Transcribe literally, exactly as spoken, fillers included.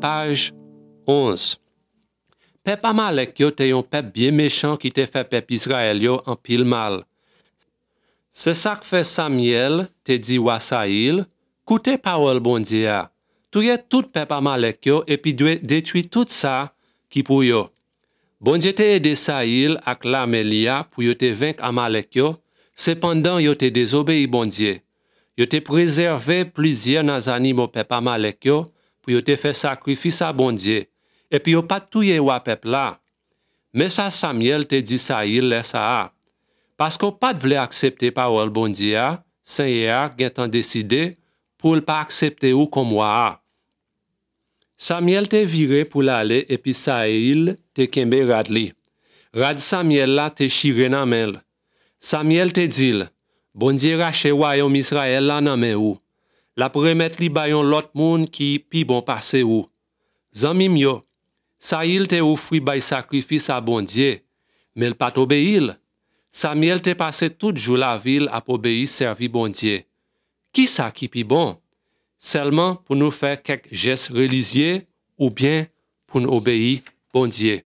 page onze. Peuple Amalek yo te yon peuple bien méchant qui te fait peuple Israël yo en pile mal. C'est ça que fait Samuel te dit wa Saïl, écoutez parole bon Dieu a. Touye tout peuple Amalek yo et puis détruit tout ça qui pour yo. Bon Dieu te aidé Saïl ak la Melia pour yo te vaincre Amalek yo, cependant yo te désobéi bon Dieu. Yo te préservé plusieurs nas animaux peuple Amalek yo pour yo te fait sacrifice à bon Dieu. Et puis yo pas touye wa peuple là. Mais ça Samuel te dit Saïl laisse ça. Parce qu'on pas vle accepter parole bon Dieu, Seigneur gen tan décidé pour pas accepter ou comme moi. Samuel te viré pour l'aller et puis Saïl te kembe rad li. Rad Samuel la te chire nan men. Samuel te dit, bon Dieu rache royaume Israël la nan men ou. La premet li bayon lot moun qui pi bon passe ou. Zanmim yo, Saïl te offri bay sacrifice à bon Dieu, mais il pas obéil. Samuel te passé tout jour la ville à obéir servi bon Dieu. Qui ça qui pi bon? Seulement pour nous faire quelques gestes religieux ou bien pour nous obéir bon Dieu.